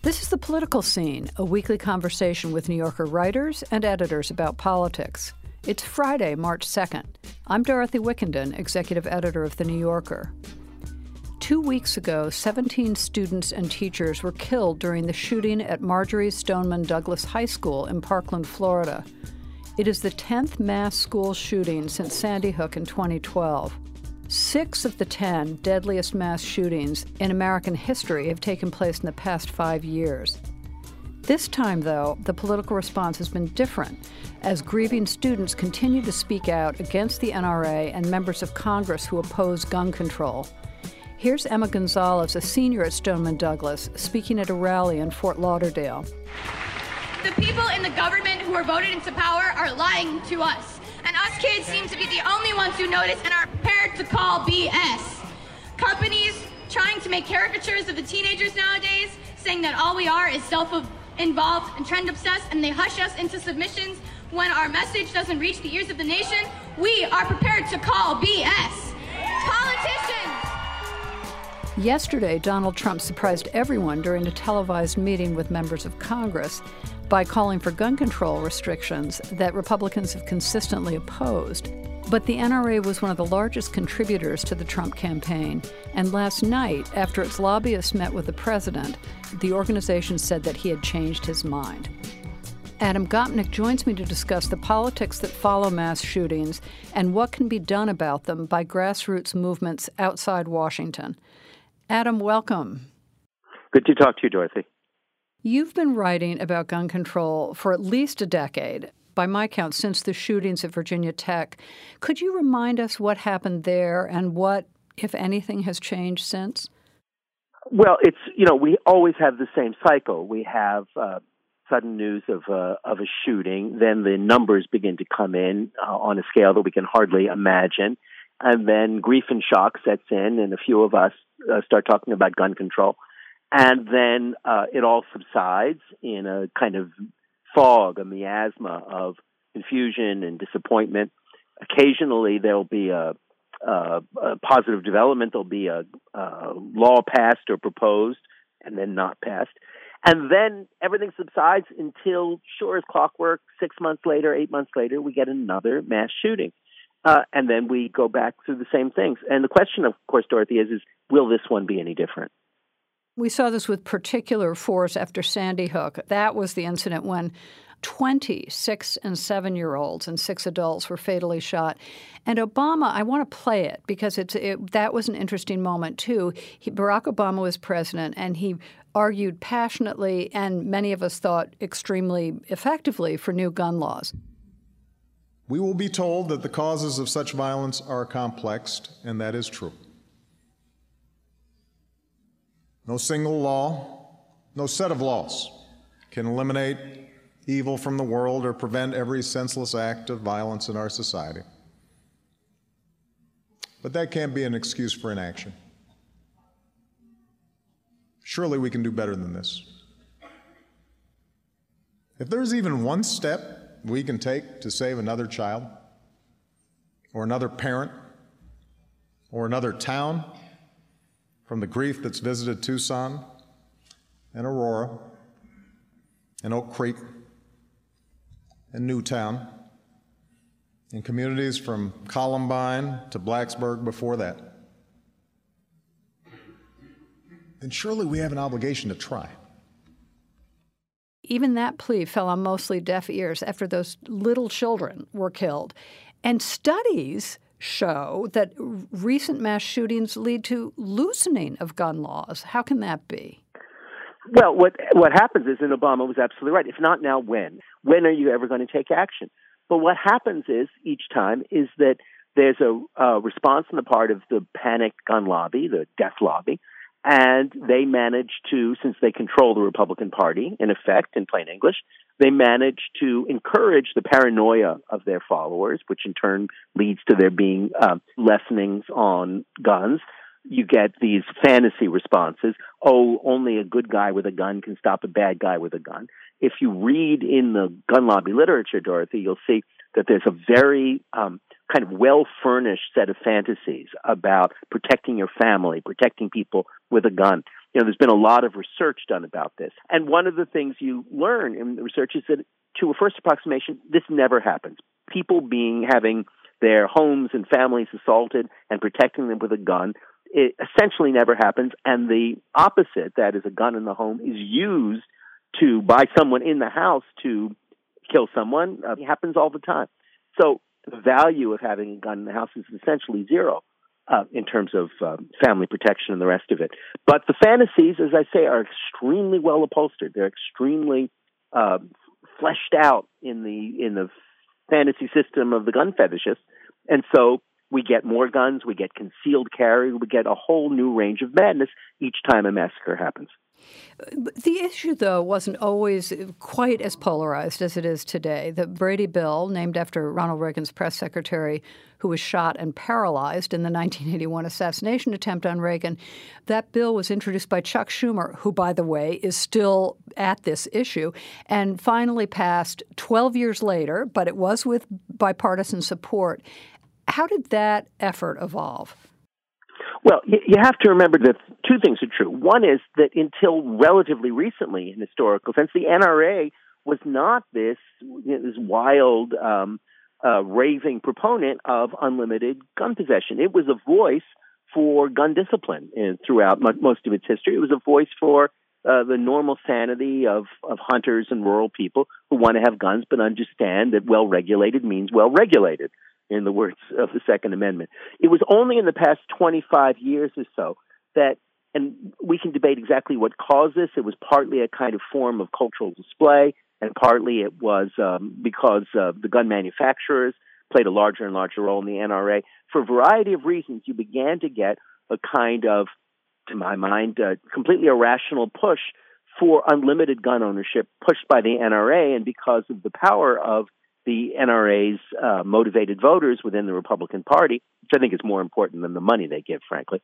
This is The Political Scene, a weekly conversation with New Yorker writers and editors about politics. It's Friday, March 2nd. I'm Dorothy Wickenden, executive editor of The New Yorker. 2 weeks ago, 17 students and teachers were killed during the shooting at Marjory Stoneman Douglas High School in Parkland, Florida. It is the 10th mass school shooting since Sandy Hook in 2012. 6 of the 10 deadliest mass shootings in American history have taken place in the past 5 years. This time, though, the political response has been different, as grieving students continue to speak out against the NRA and members of Congress who oppose gun control. Here's Emma Gonzalez, a senior at Stoneman Douglas, speaking at a rally in Fort Lauderdale. The people in the government who are voted into power are lying to us. And us kids seem to be the only ones who notice and are prepared to call BS. Companies trying to make caricatures of the teenagers nowadays, saying that all we are is self-involved and trend-obsessed, and they hush us into submissions when our message doesn't reach the ears of the nation. We are prepared to call BS. Politicians! Yesterday, Donald Trump surprised everyone during a televised meeting with members of Congress by calling for gun control restrictions that Republicans have consistently opposed. But the NRA was one of the largest contributors to the Trump campaign, and last night, after its lobbyists met with the president, the organization said that he had changed his mind. Adam Gopnik joins me to discuss the politics that follow mass shootings and what can be done about them by grassroots movements outside Washington. Adam, welcome. Good to talk to you, Dorothy. You've been writing about gun control for at least a decade, by my count, since the shootings at Virginia Tech. Could you remind us what happened there and what, if anything, has changed since? Well, we always have the same cycle. We have sudden news of a shooting, then the numbers begin to come in on a scale that we can hardly imagine, and then grief and shock sets in, and a few of us start talking about gun control. And then it all subsides in a kind of fog, a miasma of confusion and disappointment. Occasionally, there'll be a positive development. There'll be a law passed or proposed and then not passed. And then everything subsides until, sure as clockwork, 6 months later, 8 months later, we get another mass shooting. And then we go back through the same things. And the question, of course, Dorothy, is will this one be any different? We saw this with particular force after Sandy Hook. That was the incident when 20 6- and 7-year-olds and 6 adults were fatally shot. And Obama, I want to play it because that was an interesting moment, too. Barack Obama was president, and he argued passionately, and many of us thought extremely effectively, for new gun laws. We will be told that the causes of such violence are complex, and that is true. No single law, no set of laws can eliminate evil from the world or prevent every senseless act of violence in our society. But that can't be an excuse for inaction. Surely we can do better than this. If there's even one step we can take to save another child, or another parent, or another town, from the grief that's visited Tucson and Aurora and Oak Creek and Newtown and communities from Columbine to Blacksburg before that, then surely we have an obligation to try. Even that plea fell on mostly deaf ears after those little children were killed. And studies show that recent mass shootings lead to loosening of gun laws. How can that be? Well, what happens is, and Obama was absolutely right, if not now, when? When are you ever going to take action? But what happens is, each time, is that there's a response on the part of the panicked gun lobby, the death lobby, and they manage to, since they control the Republican Party, in effect, in plain English, they manage to encourage the paranoia of their followers, which in turn leads to there being lessenings on guns. You get these fantasy responses. Oh, only a good guy with a gun can stop a bad guy with a gun. If you read in the gun lobby literature, Dorothy, you'll see that there's a very kind of well-furnished set of fantasies about protecting your family, protecting people with a gun. There's been a lot of research done about this. And one of the things you learn in the research is that, to a first approximation, this never happens. People having their homes and families assaulted and protecting them with a gun, it essentially never happens. And the opposite, that is a gun in the home, is used by someone in the house to kill someone. It happens all the time. So the value of having a gun in the house is essentially zero in terms of family protection and the rest of it. But the fantasies, as I say, are extremely well upholstered. They're extremely fleshed out in the fantasy system of the gun fetishists. And so we get more guns, we get concealed carry, we get a whole new range of madness each time a massacre happens. The issue, though, wasn't always quite as polarized as it is today. The Brady Bill, named after Ronald Reagan's press secretary, who was shot and paralyzed in the 1981 assassination attempt on Reagan, that bill was introduced by Chuck Schumer, who, by the way, is still at this issue, and finally passed 12 years later, but it was with bipartisan support. How did that effort evolve? Well, you have to remember that two things are true. One is that until relatively recently, in historical sense, the NRA was not this wild, raving proponent of unlimited gun possession. It was a voice for gun discipline throughout most of its history. It was a voice for the normal sanity of hunters and rural people who want to have guns but understand that well-regulated means well-regulated, in the words of the Second Amendment. It was only in the past 25 years or so that, and we can debate exactly what caused this, it was partly a kind of form of cultural display, and partly it was because the gun manufacturers played a larger and larger role in the NRA. For a variety of reasons, you began to get a kind of, to my mind, completely irrational push for unlimited gun ownership pushed by the NRA, and because of the power of the NRA's motivated voters within the Republican Party, which I think is more important than the money they give, frankly,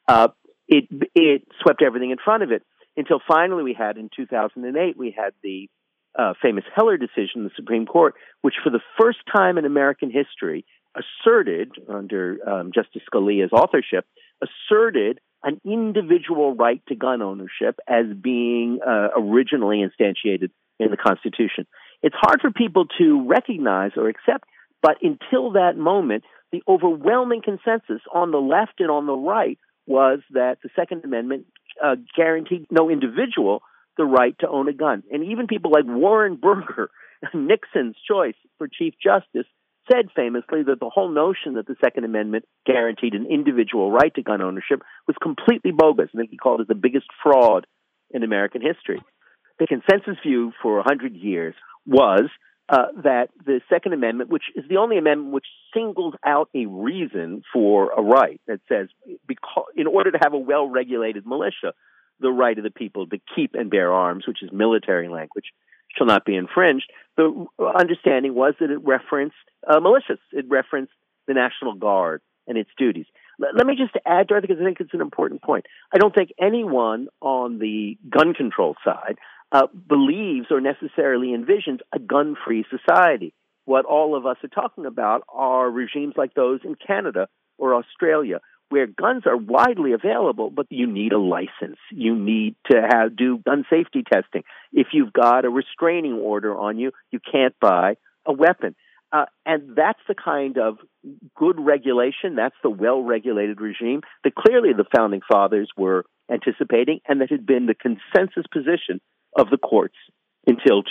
it swept everything in front of it until finally we had, in 2008, we had the famous Heller decision in the Supreme Court, which for the first time in American history asserted, under Justice Scalia's authorship, asserted an individual right to gun ownership as being originally instantiated in the Constitution. It's hard for people to recognize or accept, but until that moment, the overwhelming consensus on the left and on the right was that the Second Amendment guaranteed no individual the right to own a gun. And even people like Warren Burger, Nixon's choice for Chief Justice, said famously that the whole notion that the Second Amendment guaranteed an individual right to gun ownership was completely bogus. I think he called it the biggest fraud in American history. The consensus view for 100 years was that the Second Amendment, which is the only amendment which singles out a reason for a right, that says, because, in order to have a well-regulated militia, the right of the people to keep and bear arms, which is military language, shall not be infringed. The understanding was that it referenced militias. It referenced the National Guard and its duties. Let me just add, Dorothy, because I think it's an important point. I don't think anyone on the gun control side believes or necessarily envisions a gun-free society. What all of us are talking about are regimes like those in Canada or Australia, where guns are widely available, but you need a license. You need to do gun safety testing. If you've got a restraining order on you, you can't buy a weapon. And that's the kind of good regulation, that's the well-regulated regime that clearly the Founding Fathers were anticipating, and that had been the consensus position of the courts until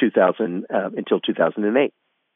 2008.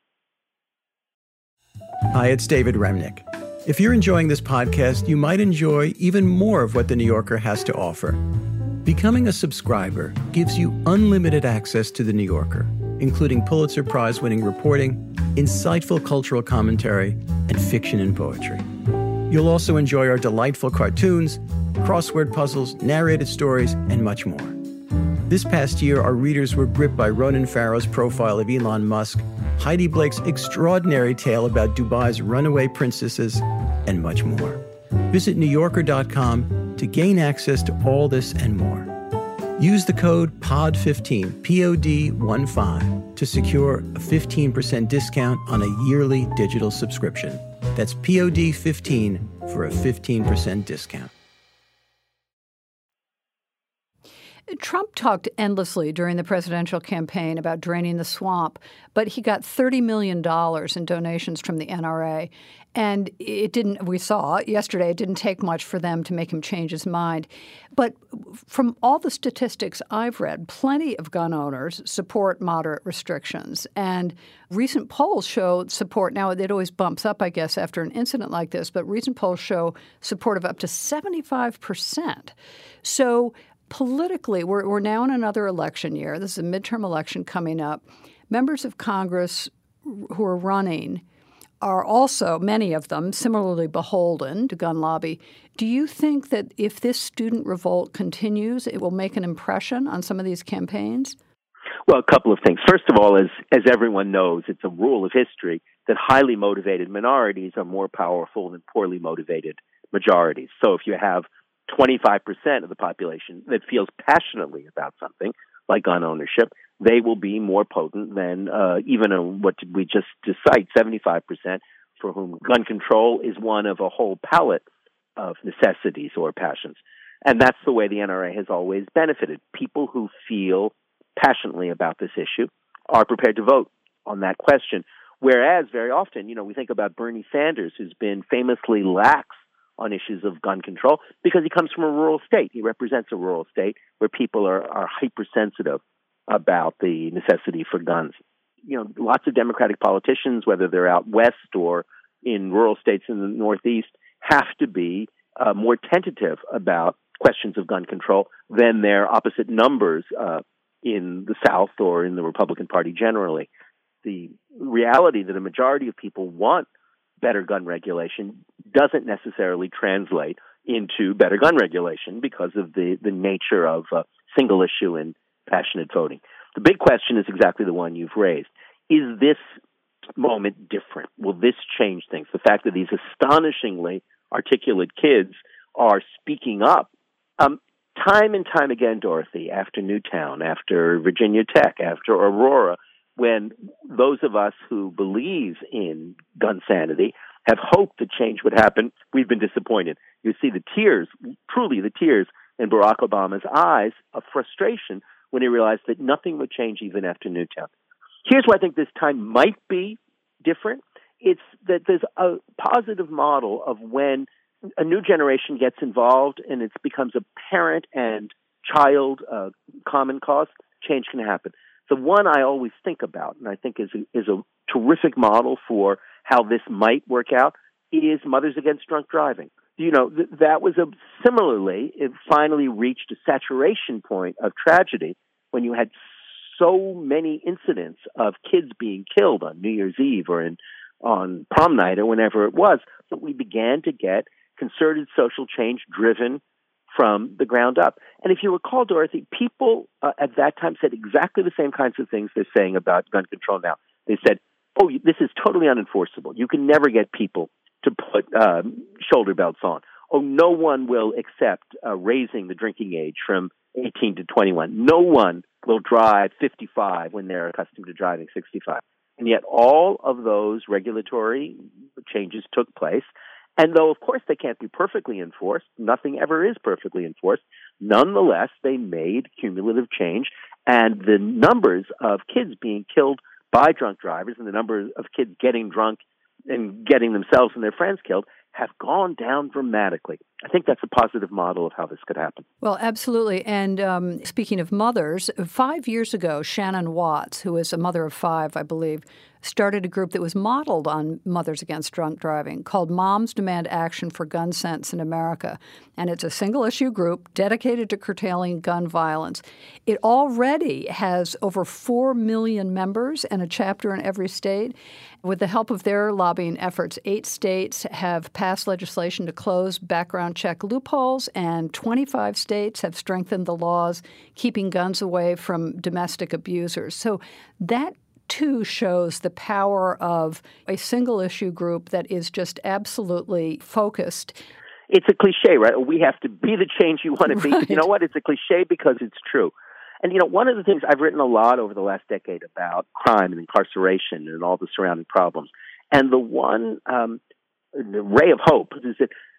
Hi, it's David Remnick. If you're enjoying this podcast, you might enjoy even more of what The New Yorker has to offer. Becoming a subscriber gives you unlimited access to The New Yorker, including Pulitzer Prize-winning reporting, insightful cultural commentary, and fiction and poetry. You'll also enjoy our delightful cartoons, crossword puzzles, narrated stories, and much more. This past year, our readers were gripped by Ronan Farrow's profile of Elon Musk, Heidi Blake's extraordinary tale about Dubai's runaway princesses, and much more. Visit NewYorker.com to gain access to all this and more. Use the code POD15, POD15, to secure a 15% discount on a yearly digital subscription. That's POD15 for a 15% discount. Trump talked endlessly during the presidential campaign about draining the swamp, but he got $30 million in donations from the NRA. And we saw yesterday, it didn't take much for them to make him change his mind. But from all the statistics I've read, plenty of gun owners support moderate restrictions. And recent polls show support. Now, it always bumps up, I guess, after an incident like this, but recent polls show support of up to 75%. So politically, we're now in another election year. This is a midterm election coming up. Members of Congress who are running are also, many of them, similarly beholden to gun lobby. Do you think that if this student revolt continues, it will make an impression on some of these campaigns? Well, a couple of things. First of all, as everyone knows, it's a rule of history that highly motivated minorities are more powerful than poorly motivated majorities. So if you have 25% of the population that feels passionately about something, like gun ownership, they will be more potent than even what did we just cite, 75%, for whom gun control is one of a whole palette of necessities or passions. And that's the way the NRA has always benefited. People who feel passionately about this issue are prepared to vote on that question. Whereas very often, we think about Bernie Sanders, who's been famously lax on issues of gun control because he comes from a rural state. He represents a rural state where people are hypersensitive about the necessity for guns. Lots of Democratic politicians, whether they're out west or in rural states in the Northeast, have to be more tentative about questions of gun control than their opposite numbers in the South or in the Republican Party generally. The reality that a majority of people want better gun regulation doesn't necessarily translate into better gun regulation because of the nature of single issue and passionate voting. The big question is exactly the one you've raised. Is this moment different? Will this change things? The fact that these astonishingly articulate kids are speaking up time and time again, Dorothy, after Newtown, after Virginia Tech, after Aurora, when those of us who believe in gun sanity have hoped that change would happen, we've been disappointed. You see the tears, truly the tears, in Barack Obama's eyes of frustration when he realized that nothing would change even after Newtown. Here's why I think this time might be different. It's that there's a positive model of when a new generation gets involved and it becomes a parent and child common cause, change can happen. The one I always think about, and I think is a terrific model for how this might work out, is Mothers Against Drunk Driving. That was it finally reached a saturation point of tragedy when you had so many incidents of kids being killed on New Year's Eve or on prom night or whenever it was, that we began to get concerted social change driven from the ground up. And if you recall, Dorothy, people at that time said exactly the same kinds of things they're saying about gun control now. They said, oh, this is totally unenforceable. You can never get people to put shoulder belts on. Oh, no one will accept raising the drinking age from 18 to 21. No one will drive 55 when they're accustomed to driving 65. And yet all of those regulatory changes took place. And though, of course, they can't be perfectly enforced, nothing ever is perfectly enforced, nonetheless, they made cumulative change. And the numbers of kids being killed by drunk drivers and the number of kids getting drunk and getting themselves and their friends killed have gone down dramatically. I think that's a positive model of how this could happen. Well, absolutely. And speaking of mothers, 5 years ago, Shannon Watts, who is a mother of 5, I believe, started a group that was modeled on Mothers Against Drunk Driving called Moms Demand Action for Gun Sense in America. And it's a single-issue group dedicated to curtailing gun violence. It already has over 4 million members and a chapter in every state. With the help of their lobbying efforts, 8 states have passed legislation to close background check loopholes, and 25 states have strengthened the laws keeping guns away from domestic abusers. So that too shows the power of a single-issue group that is just absolutely focused. It's a cliche, right? We have to be the change you want to be. Right. You know what? It's a cliche because it's true. And, one of the things I've written a lot over the last decade about crime and incarceration and all the surrounding problems. And the one ray of hope is that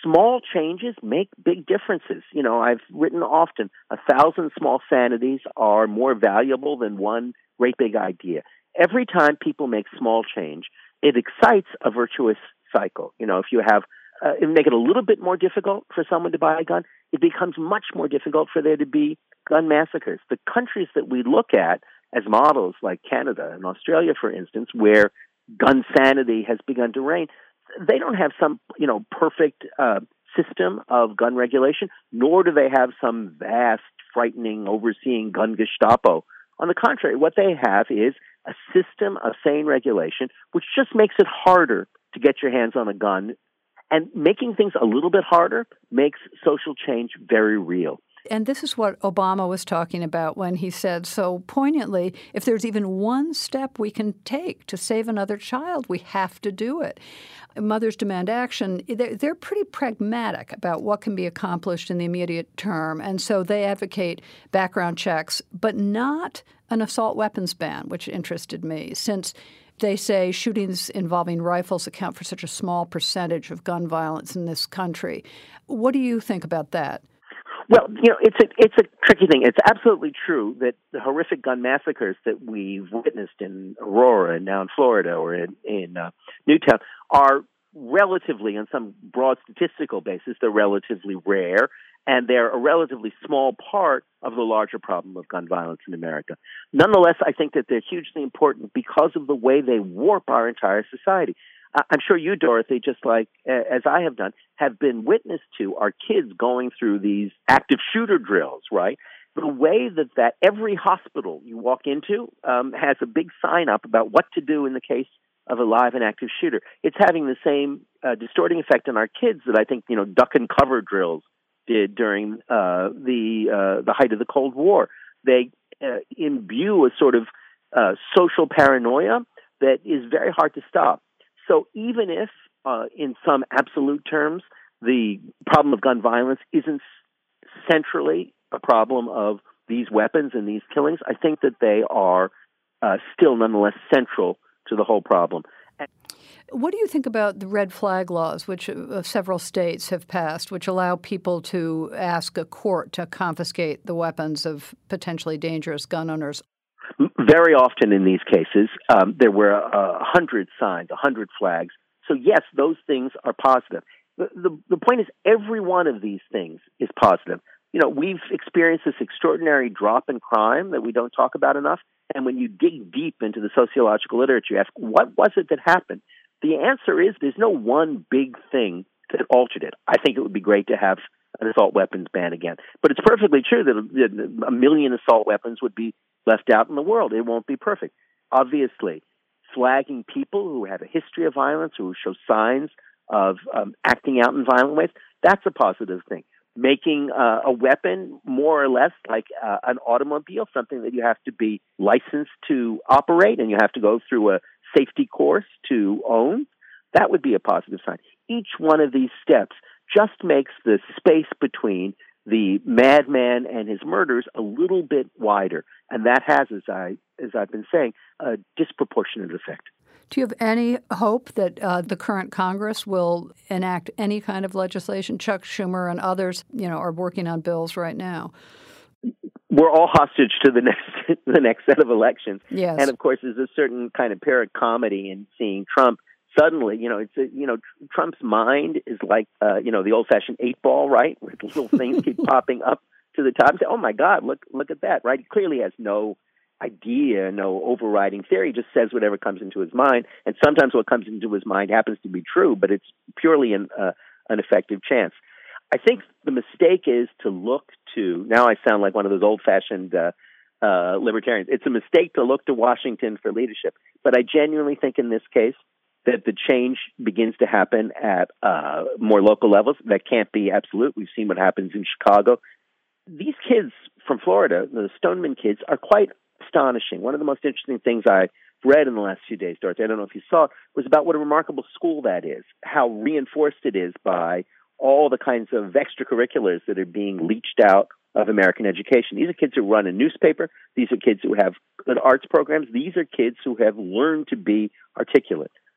small changes make big differences. You know, I've written often, 1,000 small sanities are more valuable than one great big idea. Every time people make small change, it excites a virtuous cycle. You know, if you have, make it a little bit more difficult for someone to buy a gun, it becomes much more difficult for there to be gun massacres. The countries that we look at as models, like Canada and Australia, for instance, where gun sanity has begun to reign, they don't have some, you know, perfect system of gun regulation, nor do they have some vast, frightening, overseeing gun Gestapo. On the contrary, what they have is a system of sane regulation, which just makes it harder to get your hands on a gun. And making things a little bit harder makes social change very real. And this is what Obama was talking about when he said so poignantly, if there's even one step we can take to save another child, we have to do it. Mothers Demand Action, they're pretty pragmatic about what can be accomplished in the immediate term. And so they advocate background checks, but not an assault weapons ban, which interested me, since they say shootings involving rifles account for such a small percentage of gun violence in this country. What do you think about that? Well, you know, it's a tricky thing. It's absolutely true that the horrific gun massacres that we've witnessed in Aurora and now in Florida or in Newtown are relatively, on some broad statistical basis, they're relatively rare, and they're a relatively small part of the larger problem of gun violence in America. Nonetheless, I think that they're hugely important because of the way they warp our entire society. I'm sure you, Dorothy, just like as I have done, have been witness to our kids going through these active shooter drills, right? The way that every hospital you walk into has a big sign up about what to do in the case of a live and active shooter. It's having the same distorting effect on our kids that I think, you know, duck and cover drills did during the height of the Cold War. They imbue a sort of social paranoia that is very hard to stop. So even if, in some absolute terms, the problem of gun violence isn't centrally a problem of these weapons and these killings, I think that they are still nonetheless central to the whole problem. What do you think about the red flag laws, which several states have passed, which allow people to ask a court to confiscate the weapons of potentially dangerous gun owners? Very often in these cases, there were 100 signs, 100 flags. So yes, those things are positive. The point is, every one of these things is positive. You know, we've experienced this extraordinary drop in crime that we don't talk about enough. And when you dig deep into the sociological literature, you ask, what was it that happened? The answer is there's no one big thing that altered it. I think it would be great to have an assault weapons ban again. But it's perfectly true that a million assault weapons would be left out in the world. It won't be perfect. Obviously, flagging people who have a history of violence, who show signs of acting out in violent ways, that's a positive thing. Making a weapon more or less like an automobile, something that you have to be licensed to operate and you have to go through a safety course to own, that would be a positive sign. Each one of these steps just makes the space between the madman and his murders a little bit wider. And that has, as I've been saying, a disproportionate effect. Do you have any hope that the current Congress will enact any kind of legislation? Chuck Schumer and others, you know, are working on bills right now. We're all hostage to the next set of elections. Yes. And of course, there's a certain kind of parrot comedy in seeing Trump. Suddenly, Trump's mind is like, the old-fashioned 8-ball, right? Where the little things keep popping up to the top and say, oh, my God, look at that, right? He clearly has no idea, no overriding theory, just says whatever comes into his mind. And sometimes what comes into his mind happens to be true, but it's purely an effective chance. I think the mistake is to look to, now I sound like one of those old-fashioned libertarians, it's a mistake to look to Washington for leadership. But I genuinely think in this case, that the change begins to happen at more local levels. That can't be absolute. We've seen what happens in Chicago. These kids from Florida, the Stoneman kids, are quite astonishing. One of the most interesting things I read in the last few days, Dorothy, I don't know if you saw, was about what a remarkable school that is, how reinforced it is by all the kinds of extracurriculars that are being leached out of American education. These are kids who run a newspaper. These are kids who have good arts programs. These are kids who have learned to be articulate.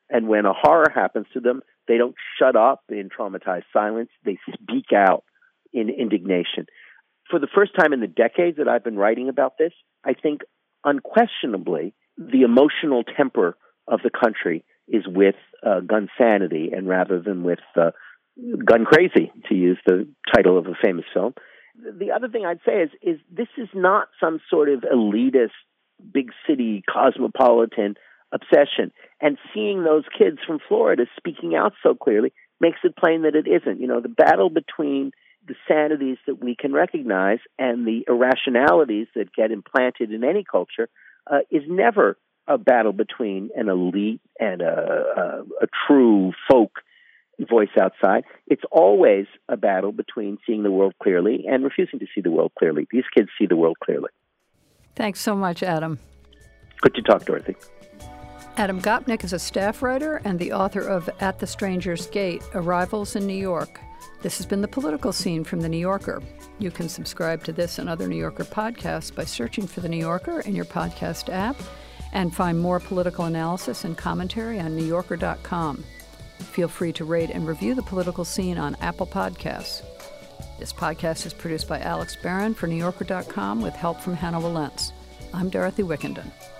And when a horror happens to them, they don't shut up in traumatized silence. They speak out in indignation. For the first time in the decades that I've been writing about this, I think unquestionably the emotional temper of the country is with gun sanity and rather than with gun crazy, to use the title of a famous film. The other thing I'd say is this is not some sort of elitist, big city, cosmopolitan obsession. And seeing those kids from Florida speaking out so clearly makes it plain that it isn't. You know, the battle between the sanities that we can recognize and the irrationalities that get implanted in any culture is never a battle between an elite and a true folk voice outside. It's always a battle between seeing the world clearly and refusing to see the world clearly. These kids see the world clearly. Thanks so much, Adam. Good to talk, Dorothy. Adam Gopnik is a staff writer and the author of At the Stranger's Gate, Arrivals in New York. This has been The Political Scene from The New Yorker. You can subscribe to this and other New Yorker podcasts by searching for The New Yorker in your podcast app and find more political analysis and commentary on NewYorker.com. Feel free to rate and review The Political Scene on Apple Podcasts. This podcast is produced by Alex Barron for NewYorker.com with help from Hannah Walentz. I'm Dorothy Wickenden.